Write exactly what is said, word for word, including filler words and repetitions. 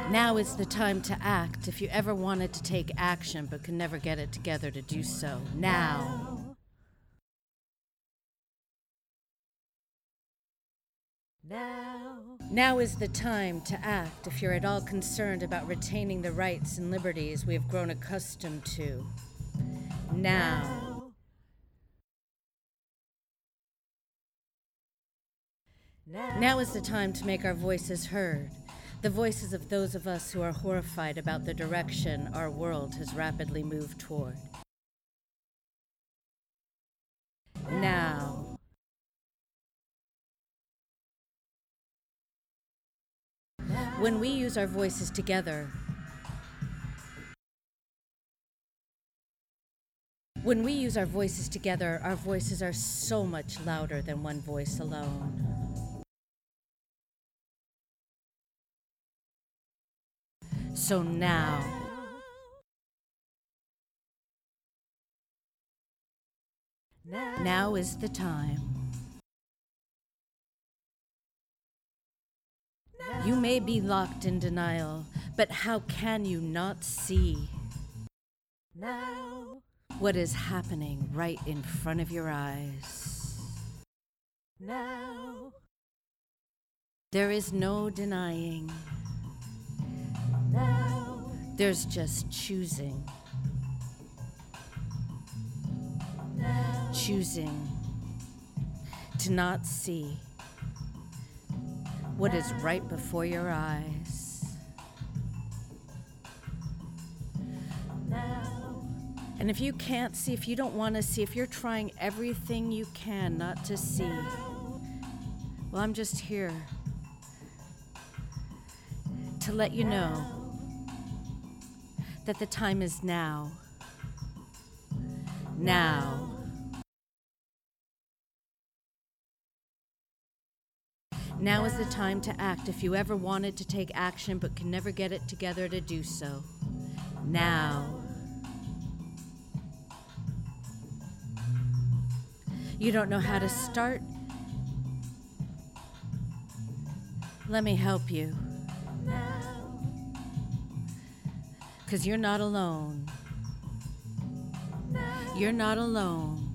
Now is the time to act if you ever wanted to take action but could never get it together to do so. Now. Now. Now is the time to act if you're at all concerned about retaining the rights and liberties we have grown accustomed to. Now. Now. Now is the time to make our voices heard. The voices of those of us who are horrified about the direction our world has rapidly moved toward. Now. When we use our voices together, when we use our voices together, our voices are so much louder than one voice alone. So now, now is the time. You may be locked in denial, but how can you not see now what is happening right in front of your eyes? Now, there is no denying. Now. There's just choosing. Now. Choosing to not see what is right before your eyes. Now. And if you can't see, if you don't want to see, if you're trying everything you can not to see, well, I'm just here to let you know that the time is now. Now. Now is the time to act if you ever wanted to take action but can never get it together to do so. Now. You don't know how to start? Let me help you. Because you're not alone. You're not alone.